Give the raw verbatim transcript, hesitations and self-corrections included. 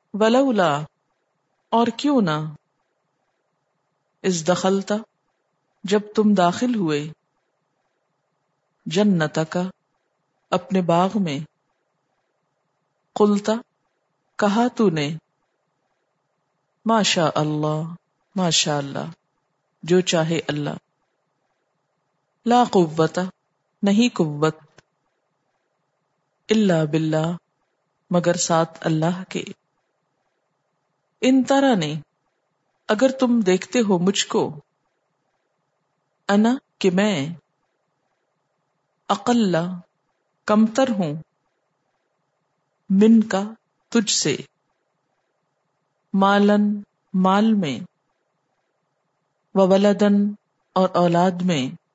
वलौला, और क्यों ना, इस दखलता, जब तुम दाखिल हुए, जन्नतका, अपने बाग में, कुलता, कहा तूने, माशा अल्लाह, माशा अल्लाह, जो चाहे अल्लाह, ला कुव्वता, नहीं कुव्वत, इल्ला बिल्लाह, मगर साथ अल्लाह के। इन तरह ने, अगर तुम देखते हो मुझको, अना, कि मैं, अकल्ला, कमतर हूं, मिन का, तुझसे, मालन, माल में, व वलदन, और औलाद में,